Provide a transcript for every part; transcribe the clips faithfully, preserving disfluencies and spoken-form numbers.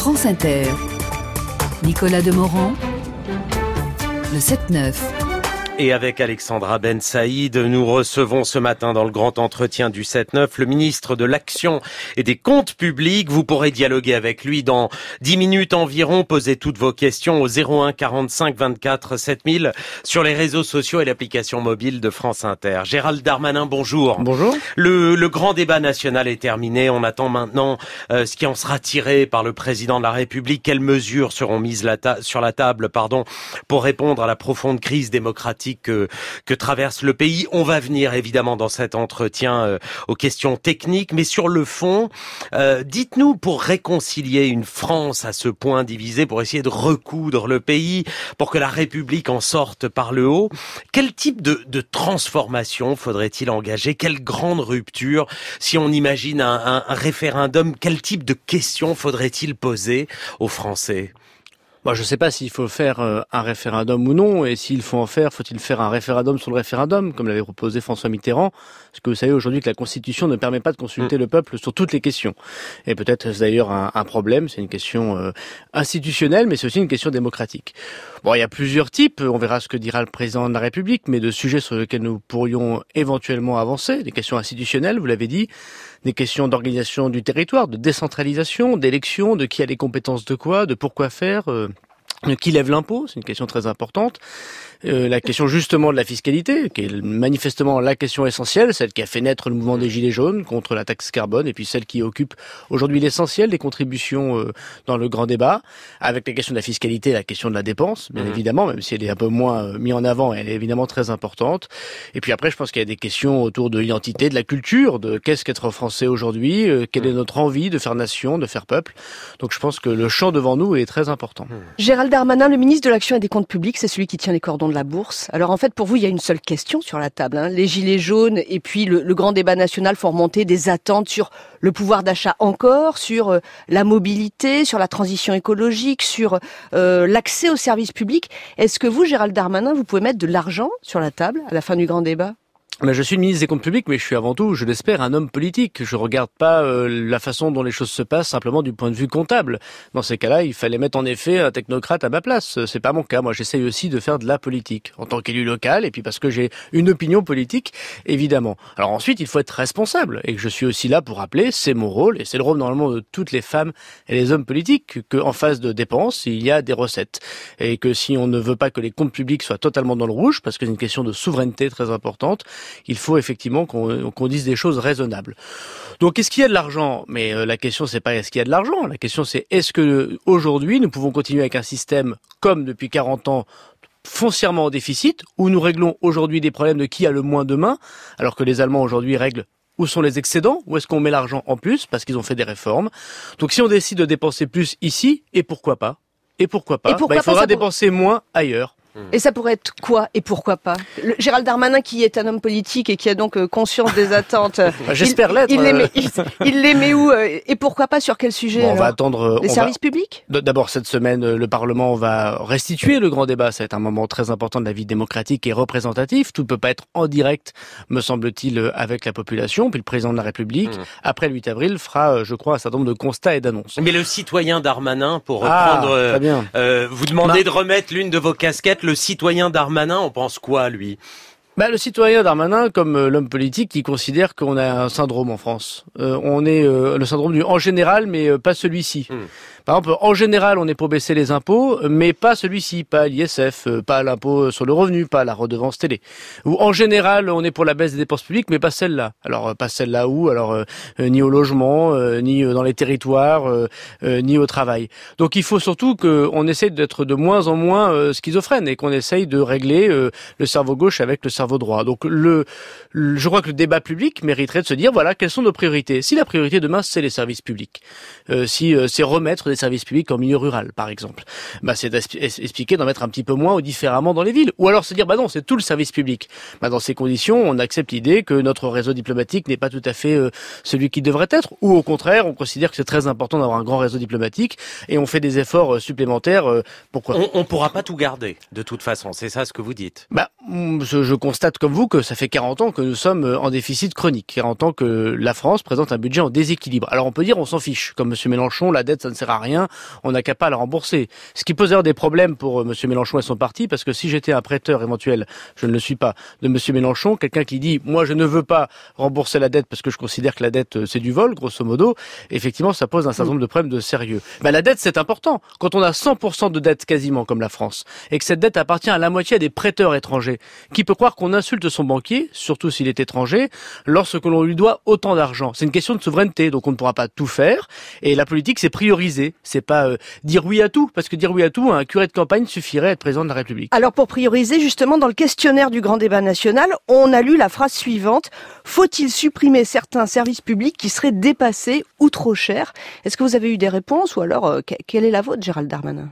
France Inter. Nicolas Demorand, le sept neuf. Et avec Alexandra Ben Saïd, nous recevons ce matin dans le grand entretien du sept neuf le ministre de l'Action et des Comptes Publics. Vous pourrez dialoguer avec lui dans dix minutes environ, poser toutes vos questions au zéro un quarante-cinq vingt-quatre sept mille sur les réseaux sociaux et l'application mobile de France Inter. Gérald Darmanin, bonjour. Bonjour. Le, le grand débat national est terminé. On attend maintenant euh, ce qui en sera tiré par le président de la République. Quelles mesures seront mises la ta- sur la table pardon, pour répondre à la profonde crise démocratique Que, que traverse le pays. On va venir évidemment dans cet entretien euh, aux questions techniques, mais sur le fond, euh, dites-nous, pour réconcilier une France à ce point divisée, pour essayer de recoudre le pays, pour que la République en sorte par le haut, quel type de, de transformation faudrait-il engager? Quelle grande rupture? Si on imagine un, un, un référendum, quel type de questions faudrait-il poser aux Français? Bon, je ne sais pas s'il faut faire euh, un référendum ou non, et s'il faut en faire, faut-il faire un référendum sur le référendum, comme l'avait proposé François Mitterrand, parce que vous savez aujourd'hui que la Constitution ne permet pas de consulter mmh. le peuple sur toutes les questions. Et peut-être c'est d'ailleurs un, un problème, c'est une question euh, institutionnelle, mais c'est aussi une question démocratique. Bon, il y a plusieurs types, on verra ce que dira le président de la République, mais de sujets sur lesquels nous pourrions éventuellement avancer, des questions institutionnelles, vous l'avez dit, des questions d'organisation du territoire, de décentralisation, d'élection, de qui a les compétences de quoi, de pourquoi faire, euh, de qui lève l'impôt, c'est une question très importante. Euh, la question justement de la fiscalité, qui est manifestement la question essentielle, celle qui a fait naître le mouvement des Gilets jaunes contre la taxe carbone, et puis celle qui occupe aujourd'hui l'essentiel des contributions euh, dans le grand débat, avec la question de la fiscalité, la question de la dépense, bien mmh. évidemment, même si elle est un peu moins euh, mise en avant, elle est évidemment très importante. Et puis après, je pense qu'il y a des questions autour de l'identité, de la culture, de qu'est-ce qu'être français aujourd'hui, euh, quelle mmh. est notre envie de faire nation, de faire peuple. Donc je pense que le champ devant nous est très important. Mmh. Gérald Darmanin, le ministre de l'Action et des Comptes Publics, c'est celui qui tient les cordons de la bourse. Alors en fait, pour vous, il y a une seule question sur la table. Hein. Les gilets jaunes et puis le, le grand débat national font remonter des attentes sur le pouvoir d'achat encore, sur euh, la mobilité, sur la transition écologique, sur euh, l'accès aux services publics. Est-ce que vous, Gérald Darmanin, vous pouvez mettre de l'argent sur la table à la fin du grand débat ? Mais je suis le ministre des Comptes Publics, mais je suis avant tout, je l'espère, un homme politique. Je regarde pas euh, la façon dont les choses se passent simplement du point de vue comptable. Dans ces cas-là, il fallait mettre en effet un technocrate à ma place. C'est pas mon cas. Moi, j'essaye aussi de faire de la politique en tant qu'élu local, et puis parce que j'ai une opinion politique, évidemment. Alors ensuite, il faut être responsable, et que je suis aussi là pour rappeler, c'est mon rôle, et c'est le rôle normalement de toutes les femmes et les hommes politiques, qu'en face de dépenses, il y a des recettes, et que si on ne veut pas que les comptes publics soient totalement dans le rouge, parce que c'est une question de souveraineté très importante, il faut effectivement qu'on, qu'on dise des choses raisonnables. Donc, est-ce qu'il y a de l'argent ? Mais euh, la question, c'est pas est-ce qu'il y a de l'argent. La question, c'est est-ce que aujourd'hui, nous pouvons continuer avec un système comme depuis quarante ans, foncièrement en déficit, où nous réglons aujourd'hui des problèmes de qui a le moins demain, alors que les Allemands aujourd'hui règlent où sont les excédents, où est-ce qu'on met l'argent en plus, parce qu'ils ont fait des réformes. Donc, si on décide de dépenser plus ici, et pourquoi pas ? Et pourquoi pas ? Et pourquoi bah, il faudra pas, dépenser pour... moins ailleurs. Et ça pourrait être quoi et pourquoi pas ? Le Gérald Darmanin, qui est un homme politique et qui a donc conscience des attentes, j'espère il, l'être. Il les met, il, il les met où et pourquoi pas sur quel sujet ? Bon, on alors va attendre. Les on services va... publics ? D'abord cette semaine, le Parlement va restituer le grand débat. Ça va être un moment très important de la vie démocratique et représentatif. Tout ne peut pas être en direct, me semble-t-il, avec la population. Puis le président de la République, mmh. après le huit avril, fera, je crois, un certain nombre de constats et d'annonces. Mais le citoyen Darmanin, pour reprendre, ah, très bien. Euh, vous demandez bah... de remettre l'une de vos casquettes, le citoyen Darmanin. Darmanin, on pense quoi, lui ? Bah, le citoyen Darmanin, comme euh, l'homme politique, qui considère qu'on a un syndrome en France. Euh, on est euh, le syndrome du en général, mais euh, pas celui-ci. Hmm. Par exemple, en général, on est pour baisser les impôts, mais pas celui-ci, pas l'I S F, euh, pas l'impôt sur le revenu, pas la redevance télé. Ou en général, on est pour la baisse des dépenses publiques, mais pas celle-là. Alors, euh, pas celle-là où ? Alors, euh, euh, ni au logement, euh, ni euh, dans les territoires, euh, euh, ni au travail. Donc, il faut surtout qu'on essaye d'être de moins en moins euh, schizophrène et qu'on essaye de régler euh, le cerveau gauche avec le cerveau droit. Donc, le, le, je crois que le débat public mériterait de se dire, voilà, quelles sont nos priorités ? Si la priorité demain, c'est les services publics, euh, si euh, c'est remettre des services publics en milieu rural, par exemple, bah, c'est d'expliquer d'en mettre un petit peu moins ou différemment dans les villes. Ou alors se dire, bah non, c'est tout le service public. Bah, dans ces conditions, on accepte l'idée que notre réseau diplomatique n'est pas tout à fait euh, celui qu'il devrait être. Ou au contraire, on considère que c'est très important d'avoir un grand réseau diplomatique et on fait des efforts euh, supplémentaires. Euh, pourquoi ? On ne pourra pas tout garder, de toute façon. C'est ça ce que vous dites. Bah, je, je constate comme vous que ça fait quarante ans que nous sommes en déficit chronique, quarante ans que la France présente un budget en déséquilibre. Alors on peut dire on s'en fiche, comme M. Mélenchon, la dette ça ne sert à rien, on n'a qu'à pas la rembourser. Ce qui pose d'ailleurs des problèmes pour M. Mélenchon et son parti, parce que si j'étais un prêteur éventuel, je ne le suis pas, de M. Mélenchon, quelqu'un qui dit moi je ne veux pas rembourser la dette parce que je considère que la dette c'est du vol, grosso modo, effectivement ça pose un certain nombre de problèmes de sérieux. Ben, la dette c'est important. Quand on a cent pour cent de dette quasiment comme la France, et que cette dette appartient à la moitié à des prêteurs étrangers, qui peut croire qu'on insulte son banquier, surtout s'il est étranger, lorsque l'on lui doit autant d'argent. C'est une question de souveraineté, donc on ne pourra pas tout faire, et la politique c'est prioriser, c'est pas euh, dire oui à tout, parce que dire oui à tout, un curé de campagne suffirait à être président de la République. Alors pour prioriser, justement, dans le questionnaire du grand débat national, on a lu la phrase suivante: faut-il supprimer certains services publics qui seraient dépassés ou trop chers? Est-ce que vous avez eu des réponses, ou alors euh, quelle est la vôtre, Gérald Darmanin?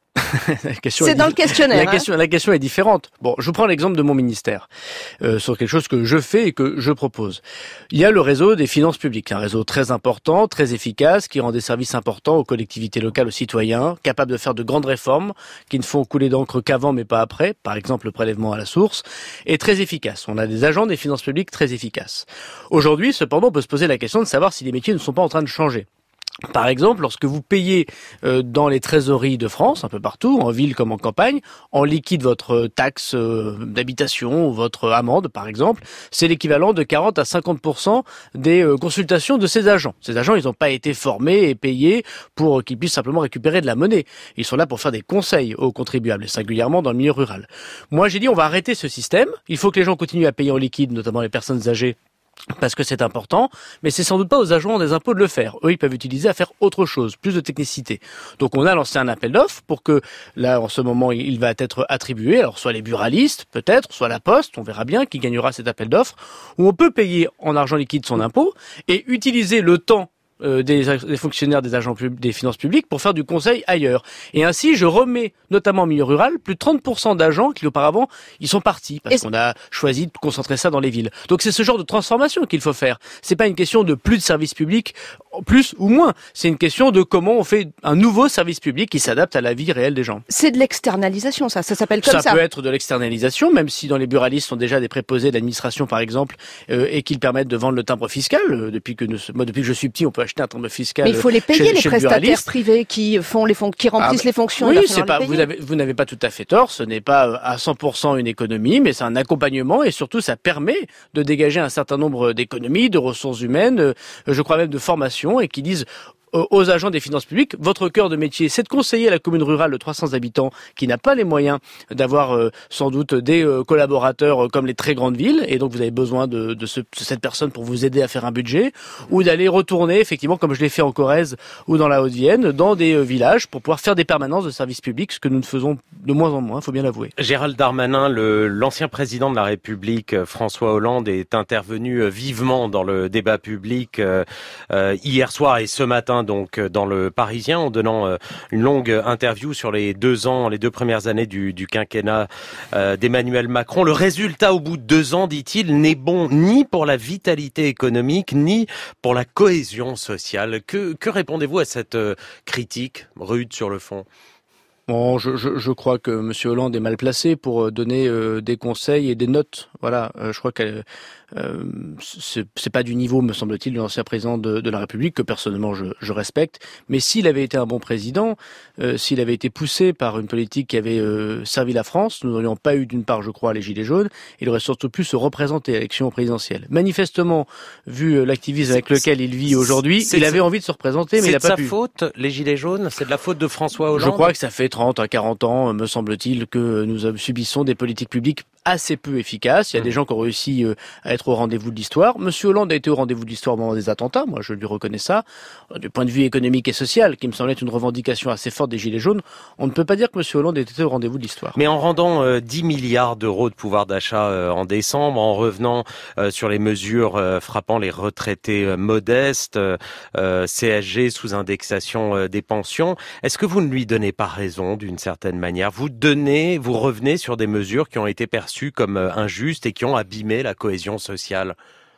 C'est dans le questionnaire. La question, hein. la question est différente. Bon, je vous prends l'exemple de mon ministère, euh, sur quelque chose que je fais et que je propose. Il y a le réseau des finances publiques, un réseau très important, très efficace, qui rend des services importants aux collectivités locales, aux citoyens, capable de faire de grandes réformes, qui ne font couler d'encre qu'avant mais pas après, par exemple le prélèvement à la source, et très efficace. On a des agents des finances publiques très efficaces. Aujourd'hui, cependant, on peut se poser la question de savoir si les métiers ne sont pas en train de changer. Par exemple, lorsque vous payez euh, dans les trésoreries de France, un peu partout, en ville comme en campagne, en liquide votre taxe euh, d'habitation ou votre amende, par exemple, c'est l'équivalent de quarante à cinquante pour cent des euh, consultations de ces agents. Ces agents, ils n'ont pas été formés et payés pour euh, qu'ils puissent simplement récupérer de la monnaie. Ils sont là pour faire des conseils aux contribuables, et singulièrement dans le milieu rural. Moi, j'ai dit, on va arrêter ce système. Il faut que les gens continuent à payer en liquide, notamment les personnes âgées, parce que c'est important, mais c'est sans doute pas aux agents des impôts de le faire. Eux, ils peuvent utiliser à faire autre chose, plus de technicité. Donc on a lancé un appel d'offres pour que, là, en ce moment, il va être attribué, alors soit les buralistes, peut-être, soit la Poste, on verra bien qui gagnera cet appel d'offres, où on peut payer en argent liquide son impôt et utiliser le temps Euh, des, des fonctionnaires des agents pub, des finances publiques pour faire du conseil ailleurs. Et ainsi, je remets, notamment au milieu rural, plus de trente pour cent d'agents qui auparavant, ils sont partis parce qu'on a choisi de concentrer ça dans les villes. Donc c'est ce genre de transformation qu'il faut faire. C'est pas une question de plus de services publics, plus ou moins. C'est une question de comment on fait un nouveau service public qui s'adapte à la vie réelle des gens. C'est de l'externalisation, ça, ça s'appelle comme ça. Ça peut être de l'externalisation, même si dans les buralistes sont déjà des préposés d'administration, par exemple, euh, et qu'ils permettent de vendre le timbre fiscal. Euh, depuis que nous, moi, depuis que je suis petit, on peut acheter un timbre fiscal. Mais il faut les payer, chez, les chez prestataires privés qui font les fon- qui remplissent ah, les fonctions. Oui, c'est pas, vous avez, vous n'avez pas tout à fait tort. Ce n'est pas à cent pour cent une économie, mais c'est un accompagnement et surtout ça permet de dégager un certain nombre d'économies, de ressources humaines, euh, je crois même de formation, et qui disent aux agents des finances publiques, votre cœur de métier, c'est de conseiller la commune rurale de trois cents habitants qui n'a pas les moyens d'avoir euh, sans doute des euh, collaborateurs euh, comme les très grandes villes, et donc vous avez besoin de, de, ce, de cette personne pour vous aider à faire un budget, ou d'aller retourner, effectivement, comme je l'ai fait en Corrèze ou dans la Haute-Vienne, dans des euh, villages pour pouvoir faire des permanences de services publics, ce que nous ne faisons de moins en moins, il faut bien l'avouer. Gérald Darmanin, le, l'ancien président de la République, François Hollande, est intervenu vivement dans le débat public euh, euh, hier soir et ce matin, donc dans le Parisien, en donnant euh, une longue interview sur les deux ans, les deux premières années du, du quinquennat euh, d'Emmanuel Macron. Le résultat au bout de deux ans, dit-il, n'est bon ni pour la vitalité économique, ni pour la cohésion sociale. Que, que répondez-vous à cette euh, critique rude sur le fond ? Bon, je, je, je crois que M. Hollande est mal placé pour donner euh, des conseils et des notes. Voilà, euh, je crois que euh, c'est, c'est pas du niveau, me semble-t-il, de l'ancien président de, de la République, que personnellement je, je respecte. Mais s'il avait été un bon président, euh, s'il avait été poussé par une politique qui avait euh, servi la France, nous n'aurions pas eu d'une part, je crois, les Gilets jaunes. Il aurait surtout pu se représenter à l'élection présidentielle. Manifestement, vu euh, l'activisme avec lequel il vit aujourd'hui, il avait envie de se représenter, mais il n'a pas pu. C'est de sa faute, les Gilets jaunes? C'est de la faute de François Hollande? Je crois que ça fait trente à quarante ans, me semble-t-il, que nous subissons des politiques publiques assez peu efficaces. Il y a mmh. des gens qui ont réussi à être au rendez-vous de l'histoire. Monsieur Hollande a été au rendez-vous de l'histoire au moment des attentats. Moi, je lui reconnais ça. Du point de vue économique et social, qui me semble être une revendication assez forte des Gilets jaunes, on ne peut pas dire que Monsieur Hollande ait été au rendez-vous de l'histoire. Mais en rendant euh, dix milliards d'euros de pouvoir d'achat euh, en décembre, en revenant euh, sur les mesures euh, frappant les retraités euh, modestes, euh, C S G sous indexation euh, des pensions, est-ce que vous ne lui donnez pas raison d'une certaine manière? Vous donnez, vous revenez sur des mesures qui ont été perçues comme injustes et qui ont abîmé la cohésion sociale.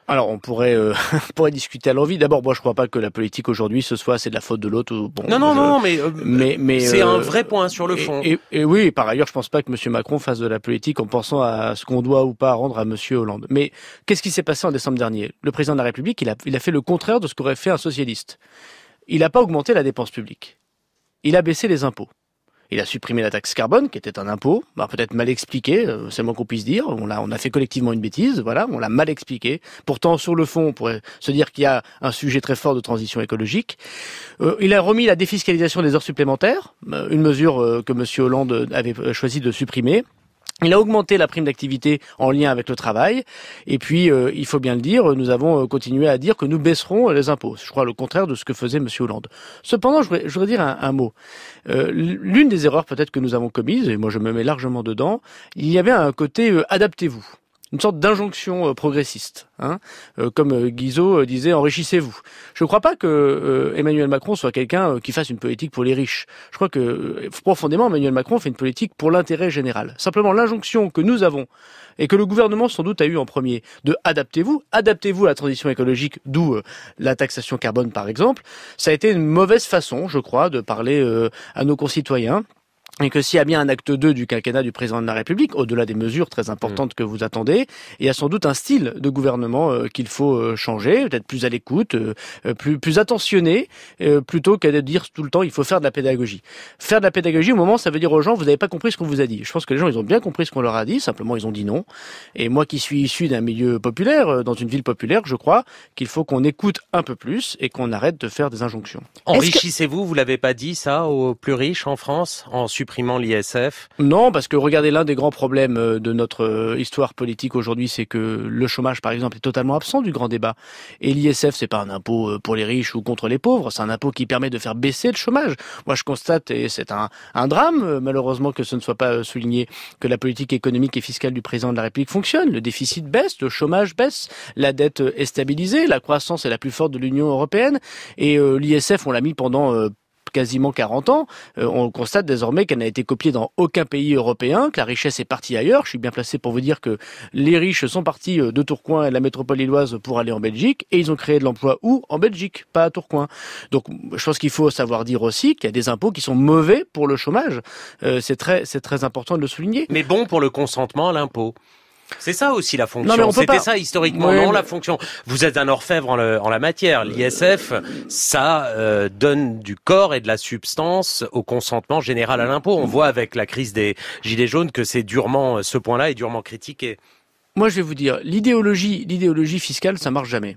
Alors on pourrait euh, on pourrait discuter à l'envie. D'abord, moi je crois pas que la politique aujourd'hui ce soit c'est de la faute de l'autre. Ou, bon, non non je, non, mais, euh, mais mais c'est euh, un vrai point sur le fond. Et, et, et oui, par ailleurs, je pense pas que M. Macron fasse de la politique en pensant à ce qu'on doit ou pas rendre à M. Hollande. Mais qu'est-ce qui s'est passé en décembre dernier? Le président de la République, il a il a fait le contraire de ce qu'aurait fait un socialiste. Il n'a pas augmenté la dépense publique. Il a baissé les impôts. Il a supprimé la taxe carbone, qui était un impôt, bah, peut-être mal expliqué, euh, c'est le moins qu'on puisse dire. On a, on a fait collectivement une bêtise, voilà, on l'a mal expliqué. Pourtant, sur le fond, on pourrait se dire qu'il y a un sujet très fort de transition écologique. Euh, il a remis la défiscalisation des heures supplémentaires, euh, une mesure euh, que M. Hollande avait choisi de supprimer. Il a augmenté la prime d'activité en lien avec le travail. Et puis, euh, il faut bien le dire, nous avons continué à dire que nous baisserons les impôts. Je crois le contraire de ce que faisait M. Hollande. Cependant, je voudrais, je voudrais dire un, un mot. Euh, l'une des erreurs peut-être que nous avons commises, et moi je me mets largement dedans, il y avait un côté euh, « adaptez-vous ». Une sorte d'injonction euh, progressiste, hein, euh, comme euh, Guizot euh, disait enrichissez-vous. Je ne crois pas que euh, Emmanuel Macron soit quelqu'un euh, qui fasse une politique pour les riches. Je crois que euh, profondément Emmanuel Macron fait une politique pour l'intérêt général. Simplement l'injonction que nous avons et que le gouvernement sans doute a eu en premier de adaptez-vous, adaptez-vous à la transition écologique, d'où euh, la taxation carbone par exemple. Ça a été une mauvaise façon, je crois, de parler euh, à nos concitoyens. Et que s'il y a bien un acte deux du quinquennat du président de la République, au-delà des mesures très importantes mmh. que vous attendez, il y a sans doute un style de gouvernement euh, qu'il faut euh, changer, peut-être plus à l'écoute, euh, plus plus attentionné, euh, plutôt qu'à de dire tout le temps il faut faire de la pédagogie. Faire de la pédagogie au moment, ça veut dire aux gens vous n'avez pas compris ce qu'on vous a dit. Je pense que les gens ils ont bien compris ce qu'on leur a dit, simplement ils ont dit non. Et moi qui suis issu d'un milieu populaire, euh, dans une ville populaire, je crois qu'il faut qu'on écoute un peu plus et qu'on arrête de faire des injonctions. Enrichissez-vous, vous l'avez pas dit ça aux plus riches en France en supprimant l'I S F? Non, parce que regardez, l'un des grands problèmes de notre histoire politique aujourd'hui, c'est que le chômage, par exemple, est totalement absent du grand débat. Et l'I S F, c'est pas un impôt pour les riches ou contre les pauvres, c'est un impôt qui permet de faire baisser le chômage. Moi, je constate, et c'est un, un drame, malheureusement, que ce ne soit pas souligné, que la politique économique et fiscale du président de la République fonctionne. Le déficit baisse, le chômage baisse, la dette est stabilisée, la croissance est la plus forte de l'Union européenne, et euh, l'I S F, on l'a mis pendant... Euh, quasiment quarante ans, euh, on constate désormais qu'elle n'a été copiée dans aucun pays européen, que la richesse est partie ailleurs. Je suis bien placé pour vous dire que les riches sont partis de Tourcoing et de la métropole lilloise pour aller en Belgique, et ils ont créé de l'emploi où? En Belgique, pas à Tourcoing. Donc je pense qu'il faut savoir dire aussi qu'il y a des impôts qui sont mauvais pour le chômage. Euh, c'est très, c'est très important de le souligner. Mais bon pour le consentement à l'impôt. C'est ça aussi la fonction. Non, C'était pas... ça historiquement, ouais, non, mais... la fonction. Vous êtes un orfèvre en, le, en la matière. L'I S F, ça euh, donne du corps et de la substance au consentement général à l'impôt. On voit avec la crise des Gilets jaunes que c'est durement, ce point-là est durement critiqué. Moi, je vais vous dire, l'idéologie, l'idéologie fiscale, ça marche jamais.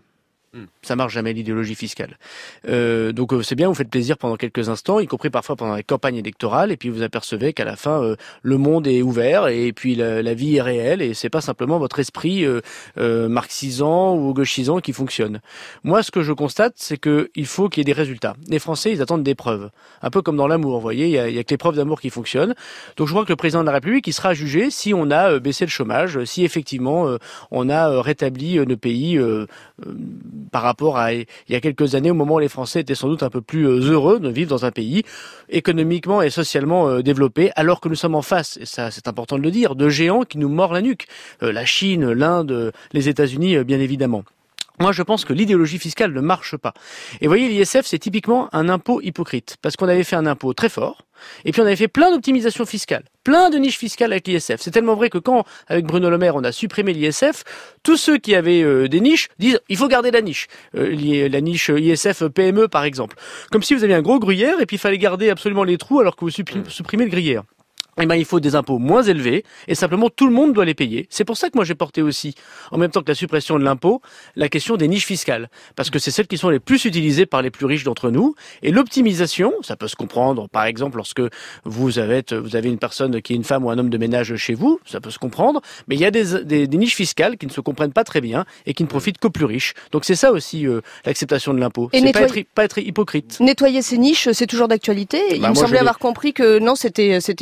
Ça marche jamais, l'idéologie fiscale. Euh, donc euh, c'est bien, vous faites plaisir pendant quelques instants, y compris parfois pendant les campagnes électorales, et puis vous apercevez qu'à la fin, euh, le monde est ouvert, et puis la, la vie est réelle, et c'est pas simplement votre esprit euh, euh, marxisant ou gauchisant qui fonctionne. Moi, ce que je constate, c'est que il faut qu'il y ait des résultats. Les Français, ils attendent des preuves. Un peu comme dans l'amour, vous voyez, il y a, y a que les preuves d'amour qui fonctionnent. Donc je crois que le président de la République, il sera jugé si on a euh, baissé le chômage, si effectivement euh, on a euh, rétabli euh, nos pays euh, euh, par rapport à il y a quelques années, au moment où les Français étaient sans doute un peu plus heureux de vivre dans un pays économiquement et socialement développé, alors que nous sommes en face, et ça c'est important de le dire, de géants qui nous mordent la nuque. La Chine, l'Inde, les États-Unis, bien évidemment. Moi, je pense que l'idéologie fiscale ne marche pas. Et vous voyez, l'I S F, c'est typiquement un impôt hypocrite, parce qu'on avait fait un impôt très fort, et puis on avait fait plein d'optimisations fiscales, plein de niches fiscales avec l'I S F. C'est tellement vrai que quand, avec Bruno Le Maire, on a supprimé l'I S F, tous ceux qui avaient euh, des niches disent il faut garder la niche, euh, la niche I S F P M E par exemple. Comme si vous aviez un gros gruyère et puis il fallait garder absolument les trous alors que vous supprimez le gruyère. Eh ben, il faut des impôts moins élevés, et simplement tout le monde doit les payer. C'est pour ça que moi j'ai porté aussi, en même temps que la suppression de l'impôt, la question des niches fiscales. Parce que c'est celles qui sont les plus utilisées par les plus riches d'entre nous. Et l'optimisation, ça peut se comprendre, par exemple, lorsque vous avez, vous avez une personne qui est une femme ou un homme de ménage chez vous, ça peut se comprendre. Mais il y a des, des, des niches fiscales qui ne se comprennent pas très bien et qui ne profitent qu'aux plus riches. Donc c'est ça aussi, euh, l'acceptation de l'impôt. C'est nettoyer... pas, être, pas être hypocrite. Nettoyer ces niches, c'est toujours d'actualité. Il bah me semblait avoir compris que non, c'était, c'était plus dans les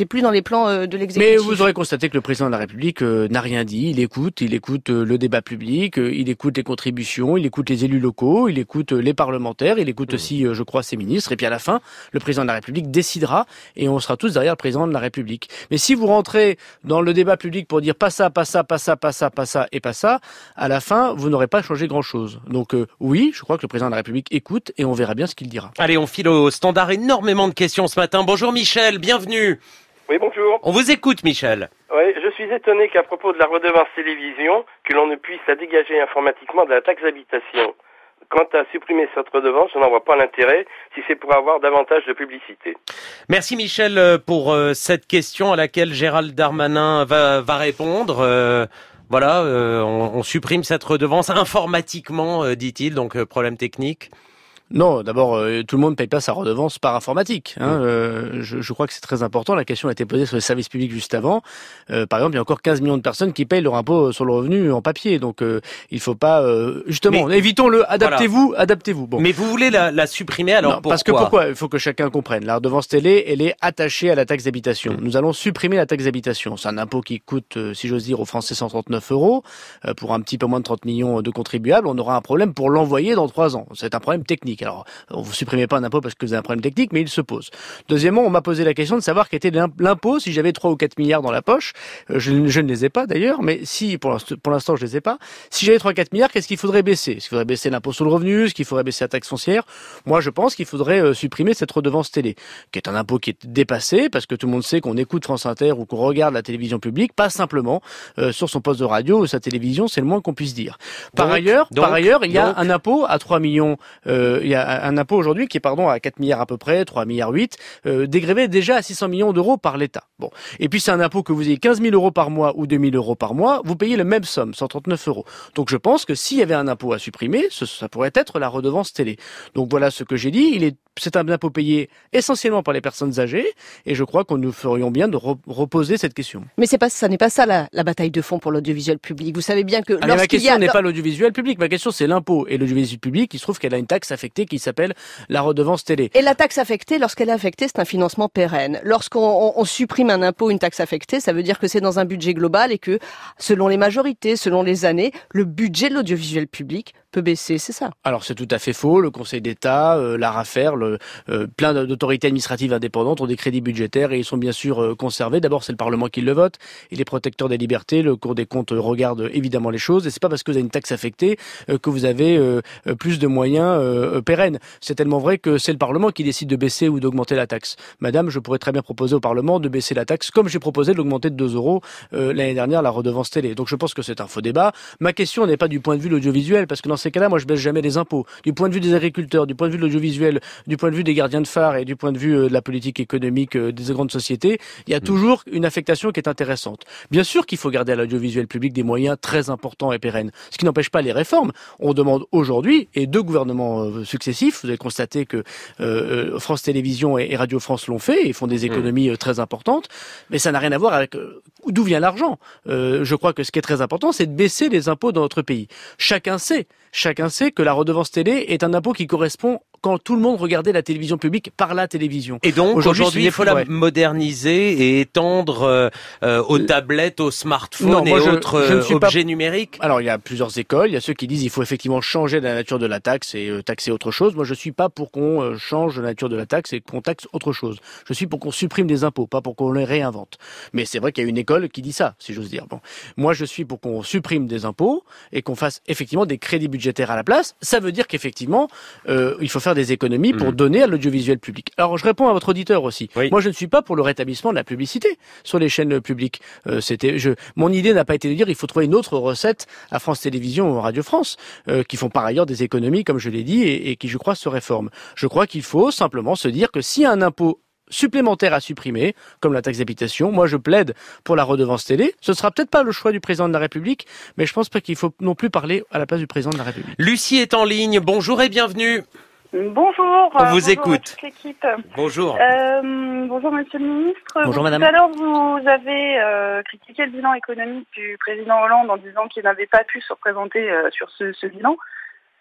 plans euh, de l'exécutif. Mais vous aurez constaté que le président de la République euh, n'a rien dit. Il écoute, il écoute euh, le débat public, euh, il écoute les contributions, il écoute les élus locaux, il écoute euh, les parlementaires, il écoute mmh. aussi, euh, je crois, ses ministres. Et puis à la fin, le président de la République décidera et on sera tous derrière le président de la République. Mais si vous rentrez dans le débat public pour dire pas ça, pas ça, pas ça, pas ça, pas ça et pas ça, à la fin, vous n'aurez pas changé grand-chose. Donc euh, oui, je crois que le président de la République écoute et on verra bien ce qu'il dira. Allez, on file au standard. Énormément de questions ce matin. Bonjour Michel, bienvenue. Oui, bonjour. On vous écoute, Michel. Oui, je suis étonné qu'à propos de la redevance télévision, que l'on ne puisse la dégager informatiquement de la taxe d'habitation. Quant à supprimer cette redevance, je n'en vois pas l'intérêt si c'est pour avoir davantage de publicité. Merci Michel pour euh, cette question à laquelle Gérald Darmanin va, va répondre. Euh, voilà, euh, on, on supprime cette redevance informatiquement, euh, dit-il, donc euh, problème technique. Non, d'abord, euh, tout le monde ne paye pas sa redevance par informatique. Hein. Euh, je, je crois que c'est très important. La question a été posée sur les services publics juste avant. Euh, par exemple, il y a encore quinze millions de personnes qui payent leur impôt sur le revenu en papier. Donc, euh, il faut pas... Euh, justement, Mais, évitons-le. Adaptez-vous, voilà. adaptez-vous. Bon. Mais vous voulez la, la supprimer, alors non, pourquoi ? Parce que pourquoi ? Il faut que chacun comprenne. La redevance télé, elle est attachée à la taxe d'habitation. Mmh. Nous allons supprimer la taxe d'habitation. C'est un impôt qui coûte, euh, si j'ose dire, aux Français cent trente-neuf euros. Euh, pour un petit peu moins de trente millions de contribuables, on aura un problème pour l'envoyer dans trois ans. C'est un problème technique. Alors, on vous supprimez pas un impôt parce que vous avez un problème technique, mais il se pose. Deuxièmement, on m'a posé la question de savoir quel était l'impôt si j'avais trois ou quatre milliards dans la poche. Je, je ne les ai pas d'ailleurs, mais si, pour l'instant, pour l'instant je les ai pas. Si j'avais trois ou quatre milliards, qu'est-ce qu'il faudrait baisser ? Est-ce qu'il faudrait baisser l'impôt sur le revenu ? Est-ce qu'il faudrait baisser la taxe foncière ? Moi, je pense qu'il faudrait euh, supprimer cette redevance télé, qui est un impôt qui est dépassé, parce que tout le monde sait qu'on écoute France Inter ou qu'on regarde la télévision publique, pas simplement euh, sur son poste de radio ou sa télévision, c'est le moins qu'on puisse dire. Par donc, ailleurs, donc, par ailleurs, il y a donc... un impôt à trois millions, euh, il y a un impôt aujourd'hui qui est pardon à quatre milliards à peu près, trois milliards huit, euh, dégrévé déjà à six cents millions d'euros par l'État. Bon. Et puis c'est un impôt que vous ayez quinze mille euros par mois ou deux mille euros par mois, vous payez la même somme, cent trente-neuf euros. Donc je pense que s'il y avait un impôt à supprimer, ce, ça pourrait être la redevance télé. Donc voilà ce que j'ai dit. Il est C'est un impôt payé essentiellement par les personnes âgées, et je crois qu'on nous ferions bien de re- reposer cette question. Mais c'est pas, ça n'est pas ça la, la bataille de fond pour l'audiovisuel public. Vous savez bien que ah, lorsqu'il ma question y a... n'est pas l'audiovisuel public, ma question c'est l'impôt. Et l'audiovisuel public, il se trouve qu'elle a une taxe affectée qui s'appelle la redevance télé. Et la taxe affectée, lorsqu'elle est affectée, c'est un financement pérenne. Lorsqu'on on, on supprime un impôt, une taxe affectée, ça veut dire que c'est dans un budget global et que, selon les majorités, selon les années, le budget de l'audiovisuel public peut baisser, c'est ça. Alors c'est tout à fait faux. Le Conseil d'État, euh, l'ARAFER, le, euh, plein d'autorités administratives indépendantes ont des crédits budgétaires et ils sont bien sûr euh, conservés. D'abord c'est le Parlement qui le vote, il est protecteur des libertés, le Cour des comptes regarde évidemment les choses et c'est pas parce que vous avez une taxe affectée euh, que vous avez euh, plus de moyens euh, pérennes. C'est tellement vrai que c'est le Parlement qui décide de baisser ou d'augmenter la taxe. Madame, je pourrais très bien proposer au Parlement de baisser la taxe comme j'ai proposé de l'augmenter de deux euros euh, l'année dernière la redevance télé. Donc je pense que c'est un faux débat. Ma question n'est pas du point de vue de l'audiovisuel parce que dans ces cas-là, moi je baisse jamais les impôts. Du point de vue des agriculteurs, du point de vue de l'audiovisuel, du point de vue des gardiens de phare et du point de vue de la politique économique des grandes sociétés, il y a toujours une affectation qui est intéressante. Bien sûr qu'il faut garder à l'audiovisuel public des moyens très importants et pérennes, ce qui n'empêche pas les réformes. On demande aujourd'hui, et deux gouvernements successifs, vous avez constaté que euh, France Télévisions et Radio France l'ont fait et font des économies mmh. très importantes, mais ça n'a rien à voir avec euh, d'où vient l'argent. Euh, je crois que ce qui est très important, c'est de baisser les impôts dans notre pays. Chacun sait, chacun sait que la redevance télé est un impôt qui correspond quand tout le monde regardait la télévision publique par la télévision. Et donc, aujourd'hui, aujourd'hui il faut la ouais. moderniser et étendre euh, euh, aux tablettes, aux smartphones non, moi, et je, autres je euh, objets pas... numériques. Alors, il y a plusieurs écoles. Il y a ceux qui disent qu'il faut effectivement changer la nature de la taxe et euh, taxer autre chose. Moi, je suis pas pour qu'on euh, change la nature de la taxe et qu'on taxe autre chose. Je suis pour qu'on supprime des impôts, pas pour qu'on les réinvente. Mais c'est vrai qu'il y a une école qui dit ça, si j'ose dire. Bon, moi, je suis pour qu'on supprime des impôts et qu'on fasse effectivement des crédits budgétaires à la place. Ça veut dire qu'effectivement, euh, il faut faire des économies pour mmh. donner à l'audiovisuel public. Alors, je réponds à votre auditeur aussi. Oui. Moi, je ne suis pas pour le rétablissement de la publicité sur les chaînes publiques. Euh, c'était, je, mon idée n'a pas été de dire il faut trouver une autre recette à France Télévisions ou à Radio France, euh, qui font par ailleurs des économies, comme je l'ai dit, et, et qui, je crois, se réforment. Je crois qu'il faut simplement se dire que s'il y a un impôt supplémentaire à supprimer, comme la taxe d'habitation, moi je plaide pour la redevance télé. Ce sera peut-être pas le choix du président de la République, mais je pense pas qu'il faut non plus parler à la place du président de la République. Lucie est en ligne. Bonjour et bienvenue. Bonjour. On vous bonjour écoute. À toute l'équipe. Bonjour. Euh, bonjour Monsieur le Ministre. Bonjour Madame. Tout à l'heure, vous avez euh, critiqué le bilan économique du président Hollande en disant qu'il n'avait pas pu se représenter euh, sur ce, ce bilan.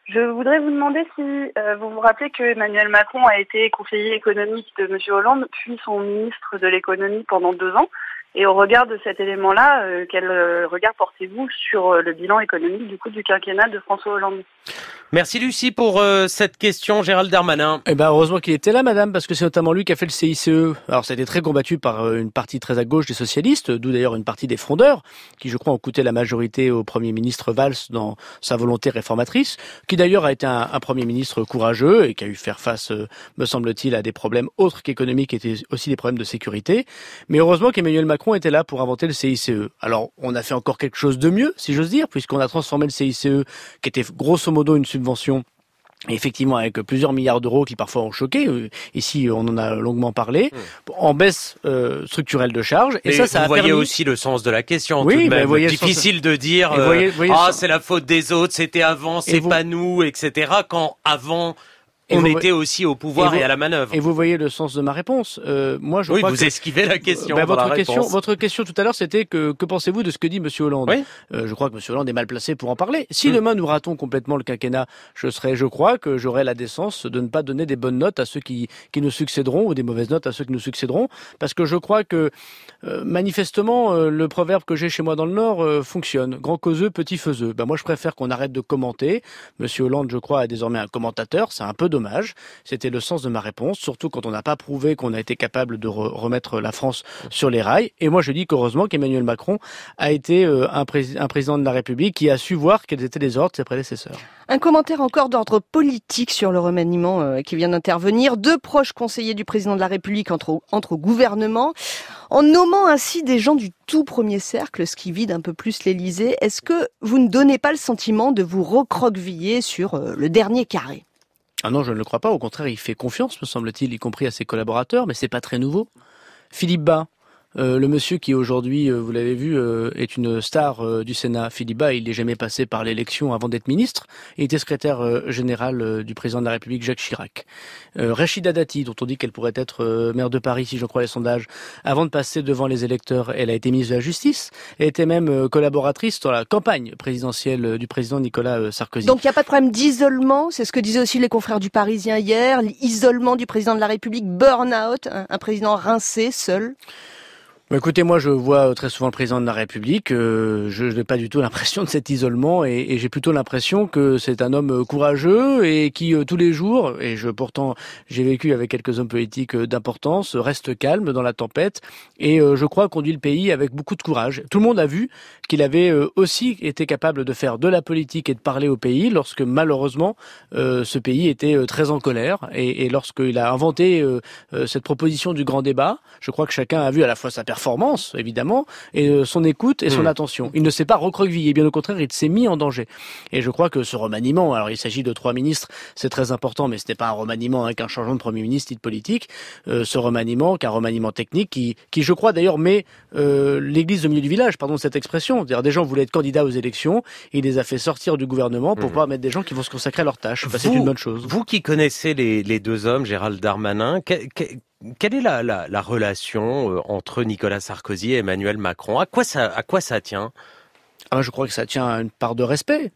Je voudrais vous demander si euh, vous vous rappelez que Emmanuel Macron a été conseiller économique de M. Hollande, puis son ministre de l'économie pendant deux ans. Et au regard de cet élément-là, euh, quel euh, regard portez-vous sur euh, le bilan économique du coup du quinquennat de François Hollande ? Merci Lucie pour euh, cette question, Gérald Darmanin. Eh ben heureusement qu'il était là, madame, parce que c'est notamment lui qui a fait le C I C E. Alors ça a été très combattu par une partie très à gauche des socialistes, d'où d'ailleurs une partie des frondeurs, qui je crois ont coûté la majorité au Premier ministre Valls dans sa volonté réformatrice, qui d'ailleurs a été un, un Premier ministre courageux et qui a eu faire face, euh, me semble-t-il, à des problèmes autres qu'économiques, et aussi des problèmes de sécurité. Mais heureusement qu'Emmanuel Macron était là pour inventer le C I C E. Alors on a fait encore quelque chose de mieux, si j'ose dire, puisqu'on a transformé le C I C E, qui était grosso modo une subvention, effectivement avec plusieurs milliards d'euros qui parfois ont choqué, ici on en a longuement parlé, en baisse euh, structurelle de charges. Et, et ça, ça vous a voyez permis... aussi le sens de la question. Oui, tout de même. mais voyez difficile de dire euh, voyez, voyez ah sens... c'est la faute des autres, c'était avant, c'est vous... pas nous, et cetera. Quand avant Et on vous... était aussi au pouvoir et, et, vous... et à la manœuvre. Et vous voyez le sens de ma réponse. Euh, moi, je oui, crois vous que... esquivez la question. Ben, votre la question, réponse. votre question tout à l'heure, c'était que que pensez-vous de ce que dit Monsieur Hollande ? Oui. Euh, je crois que Monsieur Hollande est mal placé pour en parler. Si mmh. demain nous ratons complètement le quinquennat, je serai, je crois que j'aurai la décence de ne pas donner des bonnes notes à ceux qui qui nous succéderont ou des mauvaises notes à ceux qui nous succéderont, parce que je crois que euh, manifestement euh, le proverbe que j'ai chez moi dans le Nord euh, fonctionne. Grand causeux, petit faiseux. Ben moi, je préfère qu'on arrête de commenter. Monsieur Hollande, je crois, est désormais un commentateur. C'est un peu dommage. C'était le sens de ma réponse, surtout quand on n'a pas prouvé qu'on a été capable de re- remettre la France sur les rails. Et moi, je dis qu'heureusement qu'Emmanuel Macron a été euh, un, pré- un président de la République qui a su voir quels étaient les ordres de ses prédécesseurs. Un commentaire encore d'ordre politique sur le remaniement euh, qui vient d'intervenir. Deux proches conseillers du président de la République entrent au, entrent au gouvernement, en nommant ainsi des gens du tout premier cercle, ce qui vide un peu plus l'Élysée. Est-ce que vous ne donnez pas le sentiment de vous recroqueviller sur euh, le dernier carré ? Ah non, je ne le crois pas. Au contraire, il fait confiance, me semble-t-il, y compris à ses collaborateurs, mais c'est pas très nouveau. Philippe Bas, euh, le monsieur qui aujourd'hui, euh, vous l'avez vu, euh, est une star euh, du Sénat. Philippe Bas, il n'est jamais passé par l'élection avant d'être ministre. Il était secrétaire euh, général euh, du président de la République, Jacques Chirac. Euh, Rachida Dati, dont on dit qu'elle pourrait être euh, maire de Paris, si je crois les sondages, avant de passer devant les électeurs, elle a été ministre de la Justice. Elle était même euh, collaboratrice dans la campagne présidentielle euh, du président Nicolas euh, Sarkozy. Donc il n'y a pas de problème d'isolement, c'est ce que disaient aussi les confrères du Parisien hier, l'isolement du président de la République, burn-out, un, un président rincé, seul. Bah écoutez, moi je vois très souvent le président de la République, euh, je n'ai pas du tout l'impression de cet isolement et, et j'ai plutôt l'impression que c'est un homme courageux et qui euh, tous les jours, et je pourtant j'ai vécu avec quelques hommes politiques d'importance, reste calme dans la tempête et euh, je crois conduit le pays avec beaucoup de courage. Tout le monde a vu qu'il avait euh, aussi été capable de faire de la politique et de parler au pays lorsque malheureusement euh, ce pays était euh, très en colère et, et lorsqu'il a inventé euh, euh, cette proposition du grand débat, je crois que chacun a vu à la fois sa performance, évidemment, et euh, son écoute et son mmh. attention. Il ne s'est pas recroquevillé, bien au contraire, il s'est mis en danger. Et je crois que ce remaniement, alors il s'agit de trois ministres, c'est très important, mais ce n'est pas un remaniement avec un changement de Premier ministre ni de politique, euh, ce remaniement, qu'un remaniement technique qui, qui je crois d'ailleurs, met euh, l'église au milieu du village, pardon cette expression. C'est-à-dire des gens voulaient être candidats aux élections, et il les a fait sortir du gouvernement pour mmh. pouvoir mettre des gens qui vont se consacrer à leur tâche. Bah, c'est une bonne chose. Vous qui connaissez les, les deux hommes, Gérald Darmanin, que, que, quelle est la, la, la relation entre Nicolas Sarkozy et Emmanuel Macron ? À quoi ça, à quoi ça tient ? Ah, je crois que ça tient à une part de respect.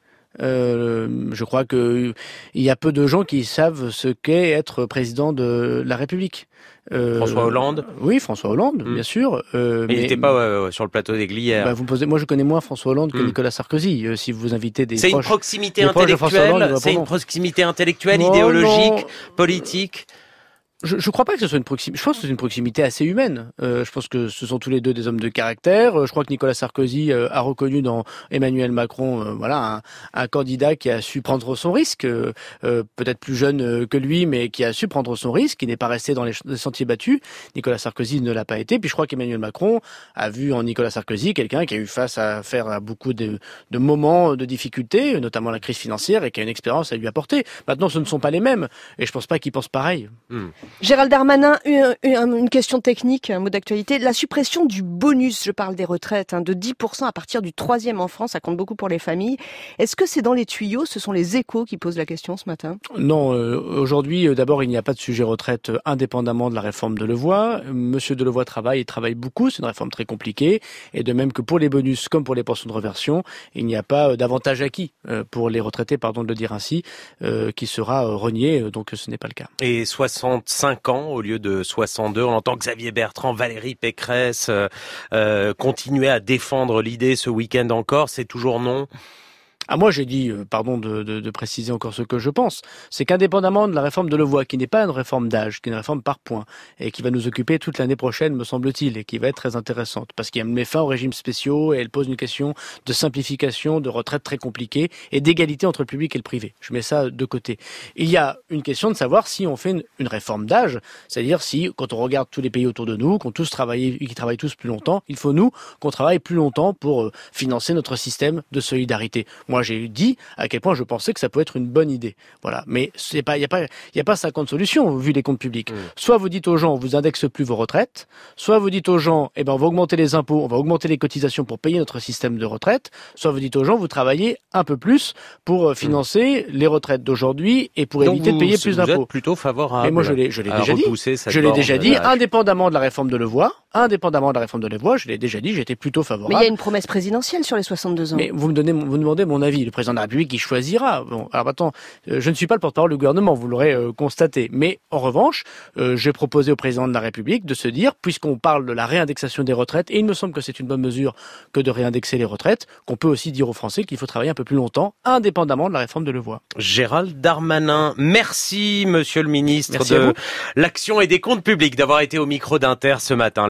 Euh, je crois que il y a peu de gens qui savent ce qu'est être président de la République. Euh, François Hollande. Oui, François Hollande, mmh. bien sûr. Euh, mais il n'était pas euh, sur le plateau des Glières. Bah, vous me posez, moi, je connais moins François Hollande que mmh. Nicolas Sarkozy. Euh, si vous invitez des c'est proches, une proximité intellectuelle. Hollande, c'est une proximité intellectuelle, non, idéologique, non. politique. Je ne crois pas que ce soit une proximité. Je pense que c'est une proximité assez humaine. Euh, je pense que ce sont tous les deux des hommes de caractère. Je crois que Nicolas Sarkozy euh, a reconnu dans Emmanuel Macron, euh, voilà, un, un candidat qui a su prendre son risque, euh, peut-être plus jeune euh, que lui, mais qui a su prendre son risque, qui n'est pas resté dans les, les sentiers battus. Nicolas Sarkozy ne l'a pas été. Puis je crois qu'Emmanuel Macron a vu en Nicolas Sarkozy quelqu'un qui a eu face à faire à beaucoup de, de moments de difficultés, notamment la crise financière, et qui a une expérience à lui apporter. Maintenant, ce ne sont pas les mêmes, et je pense pas qu'ils pensent pareil. Mmh. Gérald Darmanin, une, une question technique, un mot d'actualité. La suppression du bonus, je parle des retraites, hein, de dix pour cent à partir du troisième enfant, ça compte beaucoup pour les familles. Est-ce que c'est dans les tuyaux? Ce sont les Échos qui posent la question ce matin. Non, euh, aujourd'hui, euh, d'abord, il n'y a pas de sujet retraite euh, indépendamment de la réforme Delevoye. Monsieur Delevoye travaille, il travaille beaucoup, c'est une réforme très compliquée. Et de même que pour les bonus comme pour les pensions de réversion, il n'y a pas euh, d'avantage acquis euh, pour les retraités, pardon de le dire ainsi, euh, qui sera euh, renié, euh, donc ce n'est pas le cas. Et soixante-cinq ans au lieu de soixante-deux. On entend Xavier Bertrand, Valérie Pécresse euh, euh, continuer à défendre l'idée ce week-end encore. C'est toujours non? Ah, moi, j'ai dit, euh, pardon de, de, de préciser encore ce que je pense, c'est qu'indépendamment de la réforme Delevoye, qui n'est pas une réforme d'âge, qui est une réforme par points, et qui va nous occuper toute l'année prochaine, me semble-t-il, et qui va être très intéressante, parce qu'elle met fin aux régimes spéciaux, et elle pose une question de simplification, de retraite très compliquée, et d'égalité entre le public et le privé. Je mets ça de côté. Il y a une question de savoir si on fait une, une réforme d'âge, c'est-à-dire si, quand on regarde tous les pays autour de nous, qu'on tous travaillent, qui travaillent tous plus longtemps, il faut nous, qu'on travaille plus longtemps pour euh, financer notre système de solidarité. Moi, Moi, j'ai dit à quel point je pensais que ça peut être une bonne idée. Voilà. Mais c'est pas, il y a pas, il y a pas cinquante solutions vu les comptes publics. Mmh. Soit vous dites aux gens, on vous indexe plus vos retraites. Soit vous dites aux gens, eh ben, on va augmenter les impôts, on va augmenter les cotisations pour payer notre système de retraite. Soit vous dites aux gens, vous travaillez un peu plus pour financer mmh. les retraites d'aujourd'hui et pour Donc éviter vous, de payer plus d'impôts. Vous êtes plutôt favorable. Mais moi, je l'ai, je l'ai déjà dit. Je l'ai déjà dit, indépendamment de la réforme Delevoye, indépendamment de la réforme Delevoye, je l'ai déjà dit, j'étais plutôt favorable. Mais il y a une promesse présidentielle sur les soixante-deux ans. Mais vous me donnez, vous me demandez mon avis. Le président de la République qui choisira. Bon, alors attends, euh, je ne suis pas le porte-parole du gouvernement, vous l'aurez euh, constaté. Mais en revanche, euh, j'ai proposé au président de la République de se dire, puisqu'on parle de la réindexation des retraites, et il me semble que c'est une bonne mesure que de réindexer les retraites, qu'on peut aussi dire aux Français qu'il faut travailler un peu plus longtemps, indépendamment de la réforme Delevoye. Gérald Darmanin, merci Monsieur le Ministre merci de l'Action et des Comptes Publics d'avoir été au micro d'Inter ce matin.